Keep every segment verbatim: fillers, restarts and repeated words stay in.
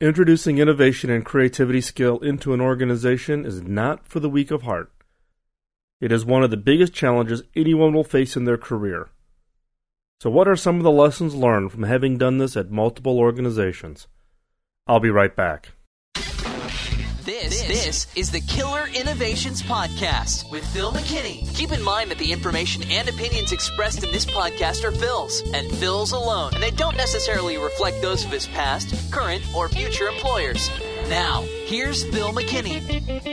Introducing innovation and creativity skill into an organization is not for the weak of heart. It is one of the biggest challenges anyone will face in their career. So what are some of the lessons learned from having done this at multiple organizations? I'll be right back. This, this is the Killer Innovations Podcast with Phil McKinney. Keep in mind that the information and opinions expressed in this podcast are Phil's, and Phil's alone, and they don't necessarily reflect those of his past, current, or future employers. Now, here's Phil McKinney.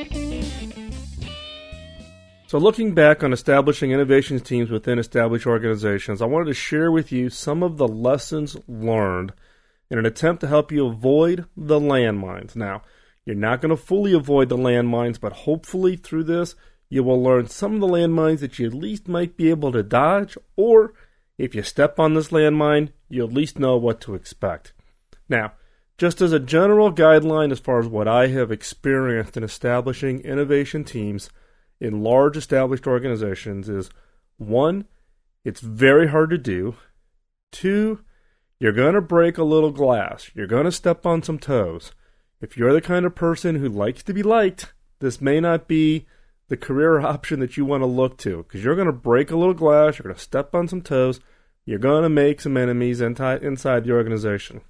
So looking back on establishing innovations teams within established organizations, I wanted to share with you some of the lessons learned in an attempt to help you avoid the landmines. Now, you're not going to fully avoid the landmines, but hopefully through this, you will learn some of the landmines that you at least might be able to dodge, or if you step on this landmine, you at least know what to expect. Now, just as a general guideline as far as what I have experienced in establishing innovation teams in large established organizations is, one, it's very hard to do. Two, you're going to break a little glass. You're going to step on some toes. If you're the kind of person who likes to be liked, this may not be the career option that you want to look to, because you're going to break a little glass, you're going to step on some toes, you're going to make some enemies inside the organization.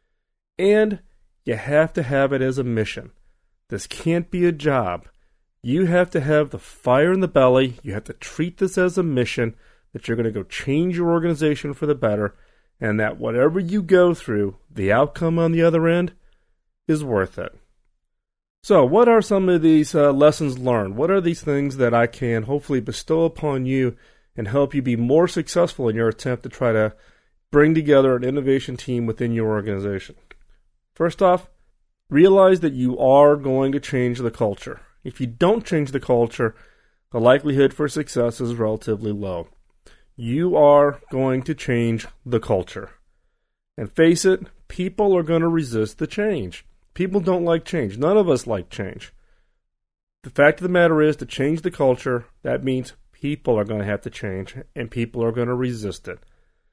And you have to have it as a mission. This can't be a job. You have to have the fire in the belly. You have to treat this as a mission, that you're going to go change your organization for the better, and that whatever you go through, the outcome on the other end is worth it. So what are some of these uh, lessons learned? What are these things that I can hopefully bestow upon you and help you be more successful in your attempt to try to bring together an innovation team within your organization? First off, realize that you are going to change the culture. If you don't change the culture, the likelihood for success is relatively low. You are going to change the culture. And face it, people are going to resist the change. People don't like change. None of us like change. The fact of the matter is, to change the culture, that means people are going to have to change, and people are going to resist it.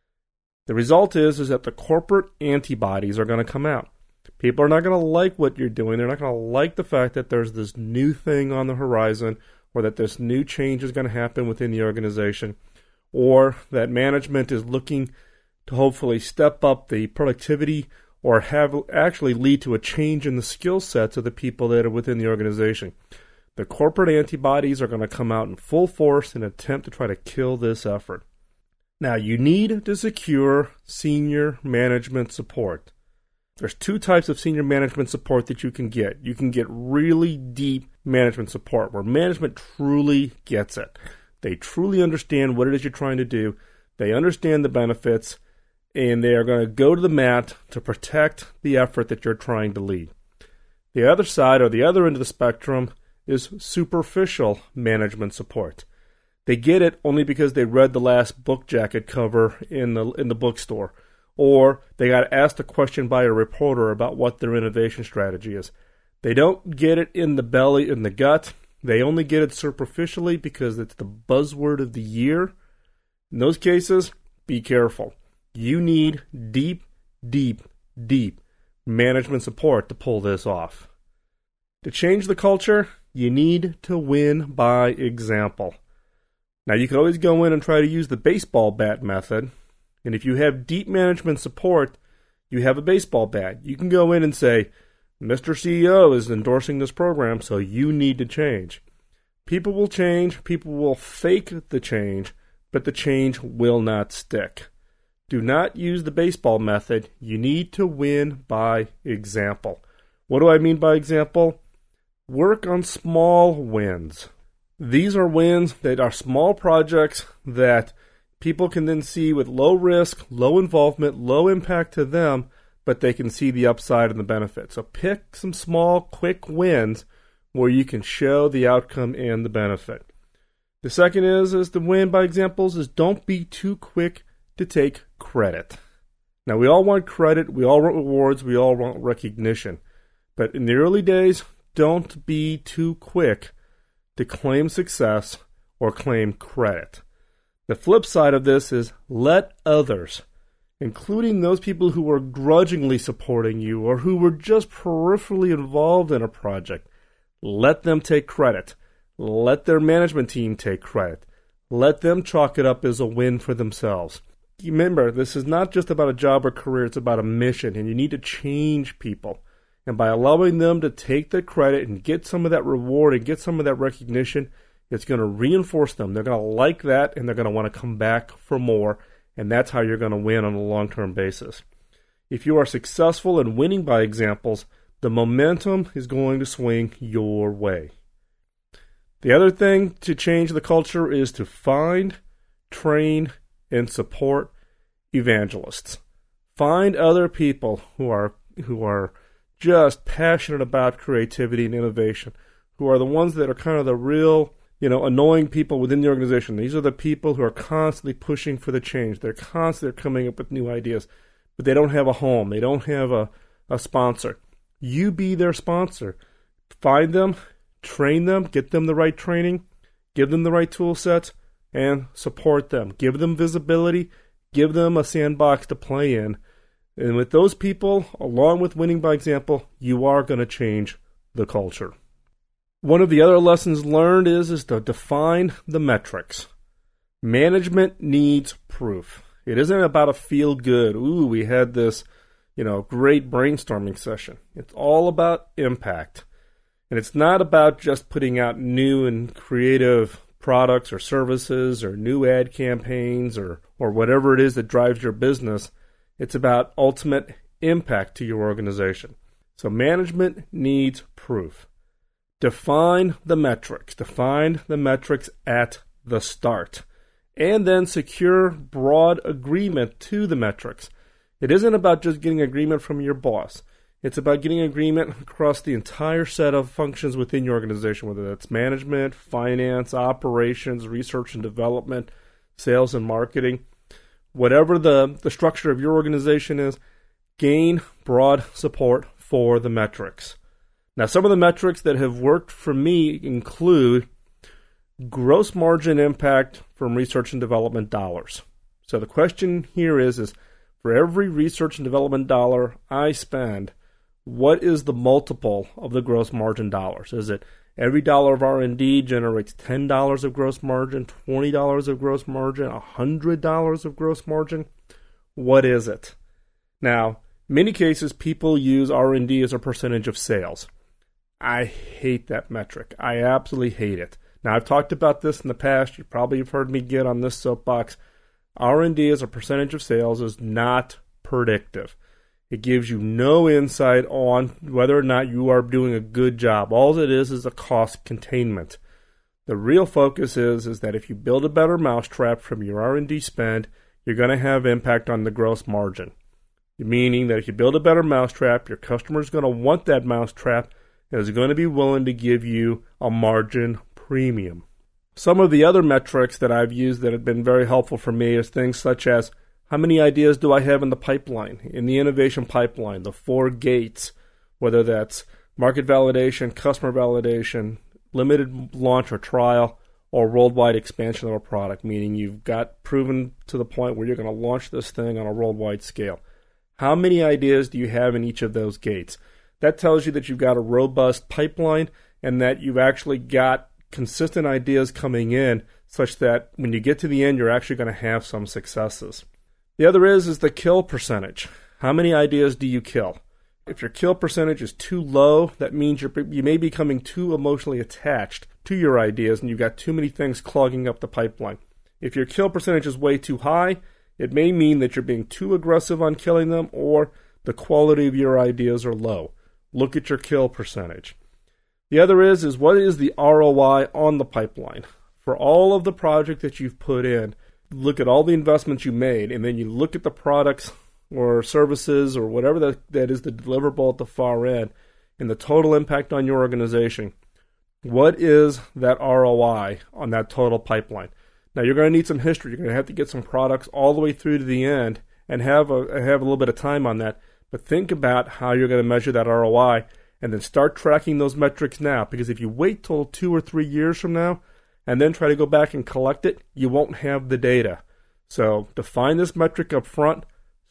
The result is, is that the corporate antibodies are going to come out. People are not going to like what you're doing. They're not going to like the fact that there's this new thing on the horizon, or that this new change is going to happen within the organization, or that management is looking to hopefully step up the productivity or have actually lead to a change in the skill sets of the people that are within the organization. The corporate antibodies are going to come out in full force in an attempt to try to kill this effort. Now, you need to secure senior management support. There's two types of senior management support that you can get. You can get really deep management support, where management truly gets it. They truly understand what it is you're trying to do. They understand the benefits, and they are going to go to the mat to protect the effort that you're trying to lead. The other side, or the other end of the spectrum, is superficial management support. They get it only because they read the last book jacket cover in the in the bookstore, or they got asked a question by a reporter about what their innovation strategy is. They don't get it in the belly, in the gut. They only get it superficially because it's the buzzword of the year. In those cases, be careful. You need deep, deep, deep management support to pull this off. To change the culture, you need to win by example. Now, you can always go in and try to use the baseball bat method. And if you have deep management support, you have a baseball bat. You can go in and say, Mister C E O is endorsing this program, so you need to change. People will change. People will fake the change, but the change will not stick. Do not use the baseball method. You need to win by example. What do I mean by example? Work on small wins. These are wins that are small projects that people can then see with low risk, low involvement, low impact to them, but they can see the upside and the benefit. So pick some small, quick wins where you can show the outcome and the benefit. The second is, is the win by examples is don't be too quick to take credit. Now, we all want credit, we all want rewards, we all want recognition. But in the early days, don't be too quick to claim success or claim credit. The flip side of this is let others including those people who were grudgingly supporting you or who were just peripherally involved in a project. Let them take credit. Let their management team take credit. Let them chalk it up as a win for themselves. Remember, this is not just about a job or career, it's about a mission, and you need to change people. And by allowing them to take the credit and get some of that reward and get some of that recognition, it's going to reinforce them. They're going to like that, and they're going to want to come back for more, and that's how you're going to win on a long-term basis. If you are successful in winning by examples, the momentum is going to swing your way. The other thing to change the culture is to find, train, and support evangelists. Find other people who are who are just passionate about creativity and innovation, who are the ones that are kind of the real, you know, annoying people within the organization. These are the people who are constantly pushing for the change. They're constantly coming up with new ideas, but they don't have a home. They don't have a, a sponsor. You be their sponsor. Find them, train them, get them the right training, give them the right tool sets, and support them. Give them visibility, give them a sandbox to play in. And with those people, along with winning by example, you are going to change the culture. One of the other lessons learned is, is to define the metrics. Management needs proof. It isn't about a feel good, ooh, we had this, you know, great brainstorming session. It's all about impact. And it's not about just putting out new and creative products or services or new ad campaigns or, or whatever it is that drives your business. It's about ultimate impact to your organization. So management needs proof. Define the metrics. Define the metrics at the start. And then secure broad agreement to the metrics. It isn't about just getting agreement from your boss. It's about getting agreement across the entire set of functions within your organization, whether that's management, finance, operations, research and development, sales and marketing. Whatever the, the structure of your organization is, gain broad support for the metrics. Now, some of the metrics that have worked for me include gross margin impact from research and development dollars. So the question here is, is for every research and development dollar I spend, what is the multiple of the gross margin dollars? Is it every dollar of R and D generates ten dollars of gross margin, twenty dollars of gross margin, one hundred dollars of gross margin? What is it? Now, in many cases, people use R and D as a percentage of sales. I hate that metric. I absolutely hate it. Now, I've talked about this in the past. You probably have heard me get on this soapbox. R and D as a percentage of sales is not predictive. It gives you no insight on whether or not you are doing a good job. All it is is a cost containment. The real focus is, is that if you build a better mousetrap from your R and D spend, you're going to have impact on the gross margin. Meaning that if you build a better mousetrap, your customer is going to want that mousetrap and is going to be willing to give you a margin premium. Some of the other metrics that I've used that have been very helpful for me is things such as, how many ideas do I have in the pipeline, in the innovation pipeline, the four gates, whether that's market validation, customer validation, limited launch or trial, or worldwide expansion of a product, meaning you've got proven to the point where you're going to launch this thing on a worldwide scale. How many ideas do you have in each of those gates? That tells you that you've got a robust pipeline and that you've actually got consistent ideas coming in such that when you get to the end, you're actually going to have some successes. The other is, is the kill percentage. How many ideas do you kill? If your kill percentage is too low, that means you're, you may be becoming too emotionally attached to your ideas and you've got too many things clogging up the pipeline. If your kill percentage is way too high, it may mean that you're being too aggressive on killing them or the quality of your ideas are low. Look at your kill percentage. The other is, is what is the R O I on the pipeline? For all of the project that you've put in, look at all the investments you made, and then you look at the products or services or whatever that, that is the deliverable at the far end and the total impact on your organization. What is that R O I on that total pipeline? Now, you're going to need some history. You're going to have to get some products all the way through to the end and have a, have a little bit of time on that. But think about how you're going to measure that R O I and then start tracking those metrics now. Because if you wait till two or three years from now and then try to go back and collect it, you won't have the data. So define this metric up front,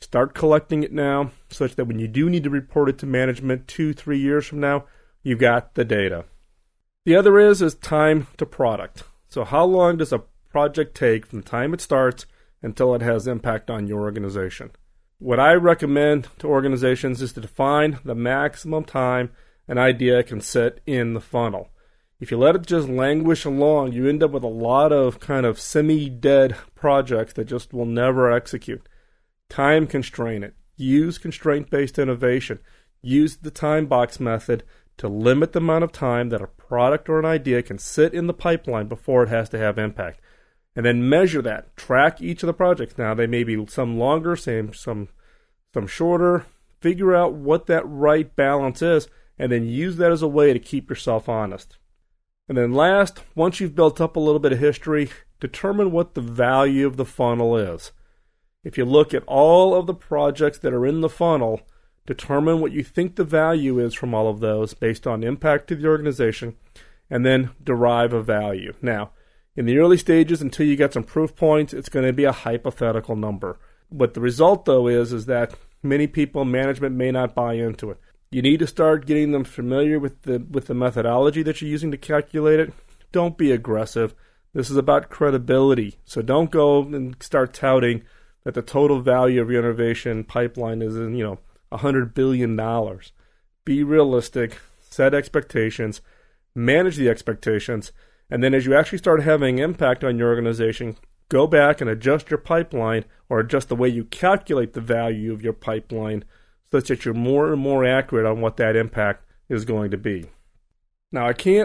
Start collecting it now such that when you do need to report it to management two, three years from now, you've got the data. The other is, is time to product. So how long does a project take from the time it starts until it has impact on your organization? What I recommend to organizations is to define the maximum time an idea can sit in the funnel. If you let it just languish along, you end up with a lot of kind of semi-dead projects that just will never execute. Time constrain it. Use constraint-based innovation. Use the time box method to limit the amount of time that a product or an idea can sit in the pipeline before it has to have impact. And then measure that. Track each of the projects. Now, they may be some longer, some, some, some shorter. Figure out what that right balance is, and then use that as a way to keep yourself honest. And then last, once you've built up a little bit of history, determine what the value of the funnel is. If you look at all of the projects that are in the funnel, determine what you think the value is from all of those based on impact to the organization, and then derive a value. Now, in the early stages, until you get some proof points, it's going to be a hypothetical number. What the result, though, is, is that many people, management may not buy into it. You need to start getting them familiar with the with the methodology that you're using to calculate it. Don't be aggressive. This is about credibility. So don't go and start touting that the total value of your innovation pipeline is in, you know, one hundred billion dollars. Be realistic, set expectations, manage the expectations, and then as you actually start having impact on your organization, go back and adjust your pipeline or adjust the way you calculate the value of your pipeline such that you're more and more accurate on what that impact is going to be. Now, I can't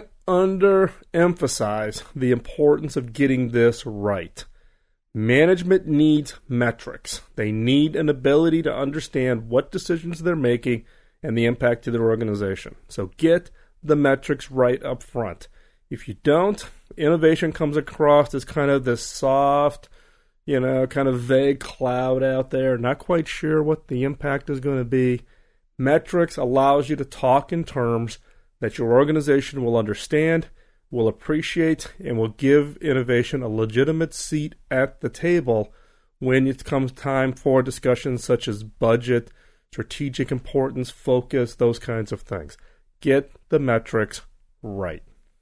underemphasize the importance of getting this right. Management needs metrics. They need an ability to understand what decisions they're making and the impact to their organization. So get the metrics right up front. If you don't, innovation comes across as kind of this soft, you know, kind of vague cloud out there, not quite sure what the impact is going to be. Metrics allows you to talk in terms that your organization will understand, will appreciate, and will give innovation a legitimate seat at the table when it comes time for discussions such as budget, strategic importance, focus, those kinds of things. Get the metrics right.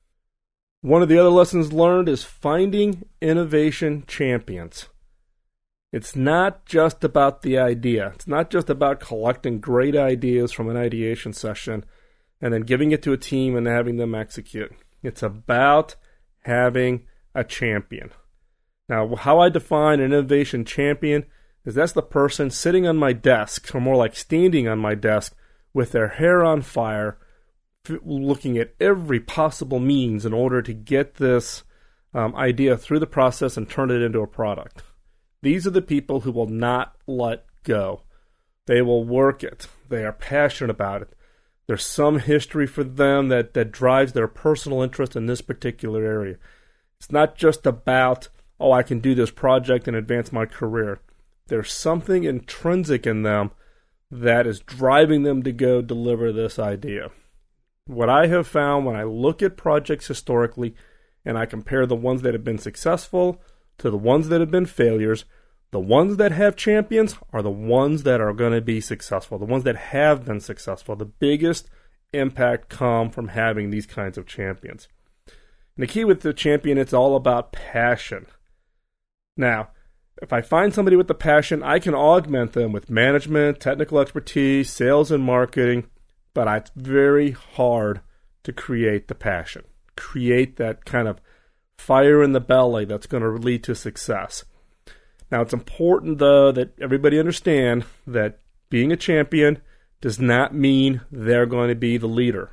One of the other lessons learned is finding innovation champions. It's not just about the idea. It's not just about collecting great ideas from an ideation session and then giving it to a team and having them execute. It's about having a champion. Now, how I define an innovation champion is that's the person sitting on my desk, or more like standing on my desk, with their hair on fire, looking at every possible means in order to get this um, idea through the process and turn it into a product. These are the people who will not let go. They will work it. They are passionate about it. There's some history for them that, that drives their personal interest in this particular area. It's not just about, oh, I can do this project and advance my career. There's something intrinsic in them that is driving them to go deliver this idea. What I have found when I look at projects historically and I compare the ones that have been successful to the ones that have been failures, the ones that have champions are the ones that are going to be successful, the ones that have been successful. The biggest impact come from having these kinds of champions. And the key with the champion, it's all about passion. Now, if I find somebody with the passion, I can augment them with management, technical expertise, sales and marketing, but it's very hard to create the passion, create that kind of fire in the belly that's going to lead to success. Now, it's important, though, that everybody understand that being a champion does not mean they're going to be the leader.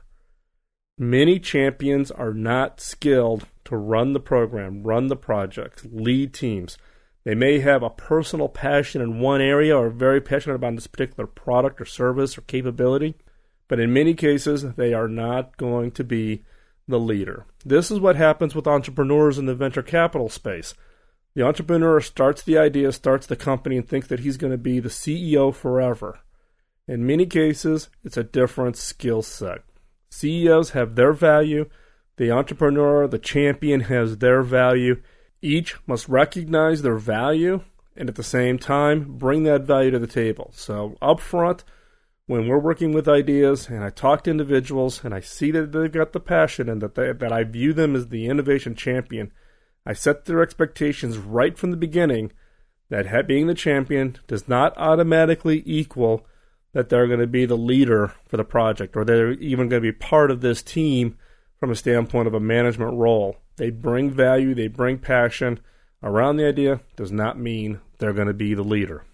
Many champions are not skilled to run the program, run the projects, lead teams. They may have a personal passion in one area or are very passionate about this particular product or service or capability, but in many cases, they are not going to be the leader. This is what happens with entrepreneurs in the venture capital space. The entrepreneur starts the idea, starts the company, and thinks that he's going to be the C E O forever. In many cases, it's a different skill set. C E Os have their value. The entrepreneur, the champion, has their value. Each must recognize their value and at the same time, bring that value to the table. So up front, when we're working with ideas and I talk to individuals and I see that they've got the passion and that, they, that I view them as the innovation champion, I set their expectations right from the beginning that being the champion does not automatically equal that they're going to be the leader for the project or they're even going to be part of this team from a standpoint of a management role. They bring value, they bring passion around the idea, does not mean they're going to be the leader.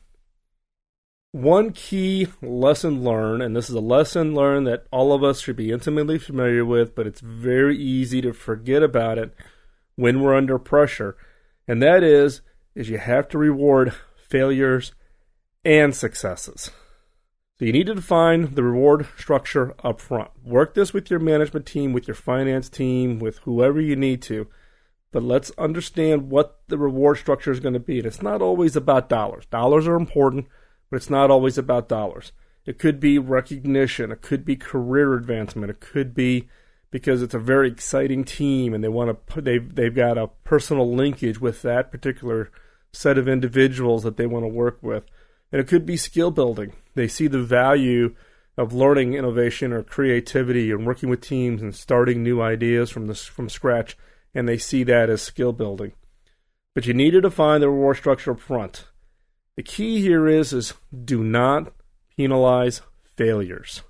One key lesson learned, and this is a lesson learned that all of us should be intimately familiar with, but it's very easy to forget about it when we're under pressure, and that is, is you have to reward failures and successes. So you need to define the reward structure up front. Work this with your management team, with your finance team, with whoever you need to. But let's understand what the reward structure is going to be. And it's not always about dollars. Dollars are important, but it's not always about dollars. It could be recognition. It could be career advancement. It could be because it's a very exciting team and they want to put, they've, they've got a personal linkage with that particular set of individuals that they want to work with. And it could be skill building. They see the value of learning innovation or creativity and working with teams and starting new ideas from this from scratch, and they see that as skill building. But you need to define the reward structure up front. The key here is, is do not penalize failures.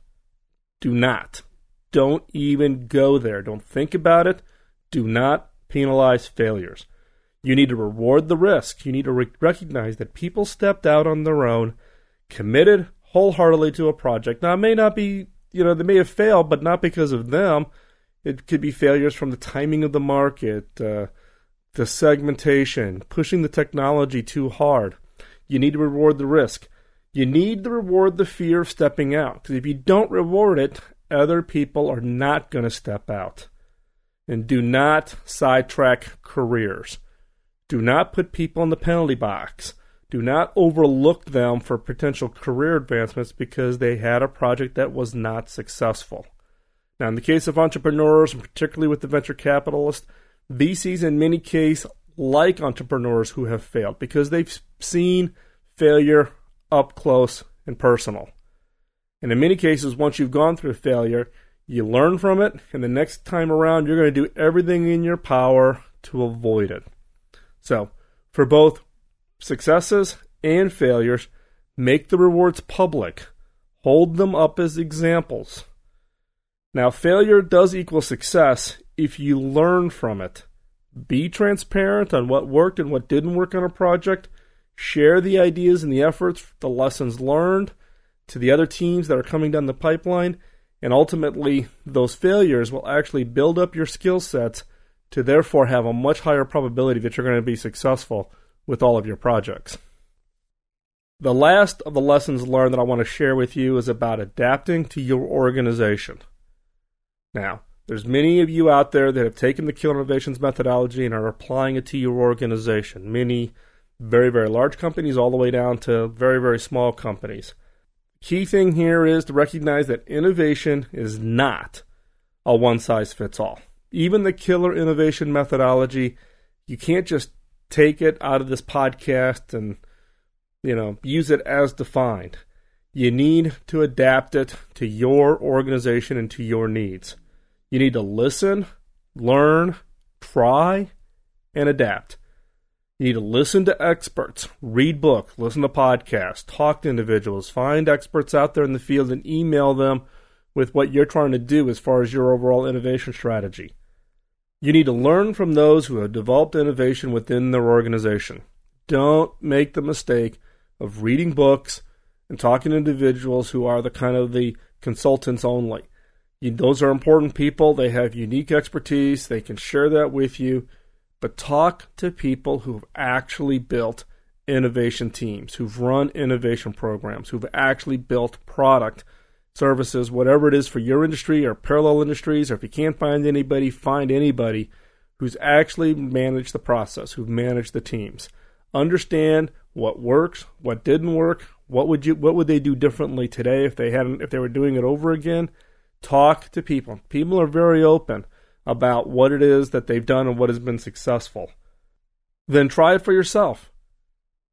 Do not. Don't even go there. Don't think about it. Do not penalize failures. You need to reward the risk. You need to re- recognize that people stepped out on their own, committed wholeheartedly to a project. Now, it may not be, you know, they may have failed, but not because of them. It could be failures from the timing of the market, uh, the segmentation, pushing the technology too hard. You need to reward the risk. You need to reward the fear of stepping out. Because if you don't reward it, other people are not going to step out. And do not sidetrack careers. Do not put people in the penalty box. Do not overlook them for potential career advancements because they had a project that was not successful. Now, in the case of entrepreneurs, and particularly with the venture capitalists, V Cs in many cases like entrepreneurs who have failed because they've seen failure up close and personal. And in many cases, once you've gone through failure, you learn from it, and the next time around, you're going to do everything in your power to avoid it. So, for both successes and failures, make the rewards public. Hold them up as examples. Now, failure does equal success if you learn from it. Be transparent on what worked and what didn't work on a project. Share the ideas and the efforts, the lessons learned to the other teams that are coming down the pipeline. And ultimately, those failures will actually build up your skill sets to therefore have a much higher probability that you're going to be successful with all of your projects. The last of the lessons learned that I want to share with you is about adapting to your organization. Now, there's many of you out there that have taken the Killer Innovations methodology and are applying it to your organization. Many very, very large companies all the way down to very, very small companies. Key thing here is to recognize that innovation is not a one-size-fits-all. Even the Killer Innovation methodology, you can't just take it out of this podcast and, you know, use it as defined. You need to adapt it to your organization and to your needs. You need to listen, learn, try, and adapt. You need to listen to experts, read books, listen to podcasts, talk to individuals, find experts out there in the field and email them with what you're trying to do as far as your overall innovation strategy. You need to learn from those who have developed innovation within their organization. Don't make the mistake of reading books and talking to individuals who are the kind of the consultants only. You, those are important people. They have unique expertise. They can share that with you. But talk to people who've actually built innovation teams, who've run innovation programs, who've actually built product, services, whatever it is for your industry or parallel industries, or if you can't find anybody, find anybody who's actually managed the process, who've managed the teams. Understand what works, what didn't work, what would you, what would they do differently today if they hadn't, if they were doing it over again. Talk to people. People are very open about what it is that they've done and what has been successful. Then try it for yourself.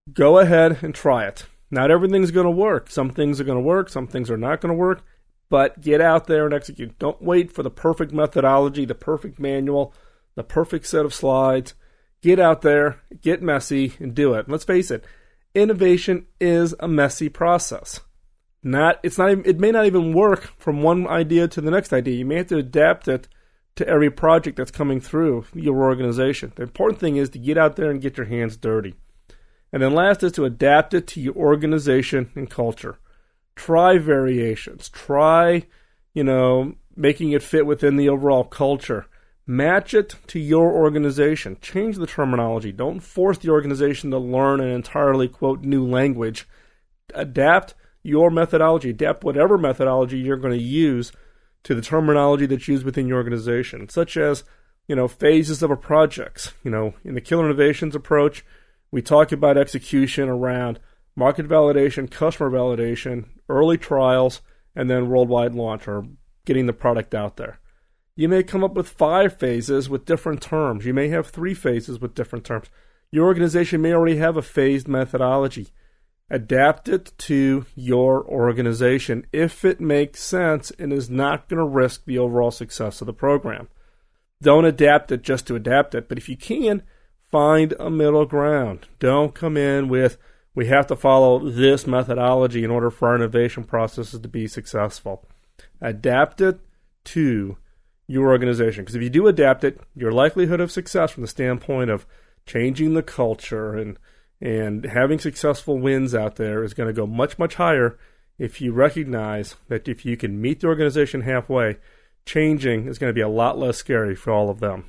Go ahead and try it. Not everything's going to work. Some things are going to work. Some things are not going to work. But get out there and execute. Don't wait for the perfect methodology, the perfect manual, the perfect set of slides. Get out there, get messy, and do it. And let's face it, innovation is a messy process. Not, it's not. Even, it may not even work from one idea to the next idea. You may have to adapt it to every project that's coming through your organization. The important thing is to get out there and get your hands dirty. And then last is to adapt it to your organization and culture. Try variations. Try, you know, making it fit within the overall culture. Match it to your organization. Change the terminology. Don't force the organization to learn an entirely, quote, new language. Adapt your methodology. Adapt whatever methodology you're going to use to the terminology that's used within your organization, such as, you know, phases of a project. You know, in the Killer Innovations approach, we talk about execution around market validation, customer validation, early trials, and then worldwide launch, or getting the product out there. You may come up with five phases with different terms. You may have three phases with different terms. Your organization may already have a phased methodology. Adapt it to your organization if it makes sense and is not going to risk the overall success of the program. Don't adapt it just to adapt it, but if you can, find a middle ground. Don't come in with, we have to follow this methodology in order for our innovation processes to be successful. Adapt it to your organization, because if you do adapt it, your likelihood of success from the standpoint of changing the culture and and having successful wins out there is going to go much, much higher if you recognize that if you can meet the organization halfway, changing is going to be a lot less scary for all of them.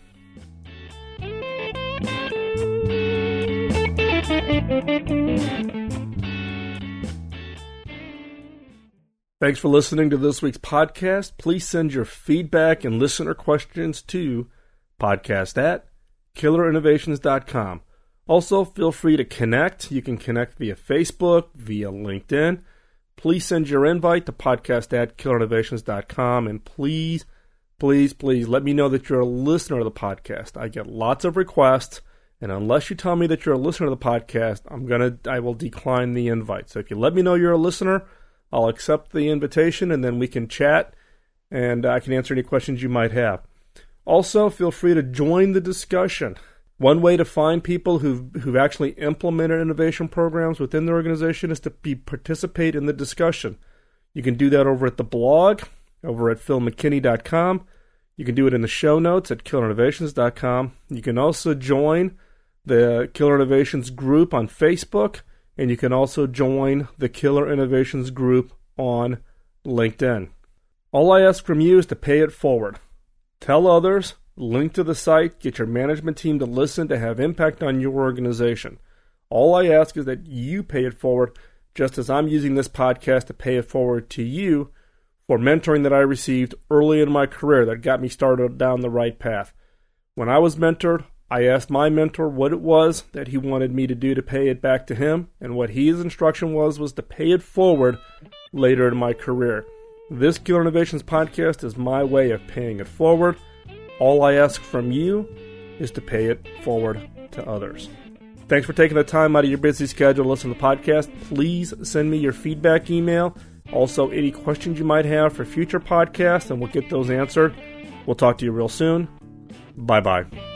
Thanks for listening to this week's podcast. Please send your feedback and listener questions to podcast at killer innovations dot com. Also, feel free to connect. You can connect via Facebook, via LinkedIn. Please send your invite to podcast at killer innovations dot com. And please, please, please let me know that you're a listener of the podcast. I get lots of requests, and unless you tell me that you're a listener of the podcast, I'm gonna, I will decline the invite. So if you let me know you're a listener, I'll accept the invitation, and then we can chat, and I can answer any questions you might have. Also, feel free to join the discussion. One way to find people who've, who've actually implemented innovation programs within their organization is to be participate in the discussion. You can do that over at the blog, over at phil mckinney dot com. You can do it in the show notes at killer innovations dot com. You can also join the Killer Innovations group on Facebook, and you can also join the Killer Innovations group on LinkedIn. All I ask from you is to pay it forward. Tell others, link to the site, get your management team to listen, to have impact on your organization. All I ask is that you pay it forward, just as I'm using this podcast to pay it forward to you for mentoring that I received early in my career that got me started down the right path. When I was mentored, I asked my mentor what it was that he wanted me to do to pay it back to him, and what his instruction was was to pay it forward later in my career. This Killer Innovations podcast is my way of paying it forward. All I ask from you is to pay it forward to others. Thanks for taking the time out of your busy schedule to listen to the podcast. Please send me your feedback email. Also, any questions you might have for future podcasts, and we'll get those answered. We'll talk to you real soon. Bye-bye.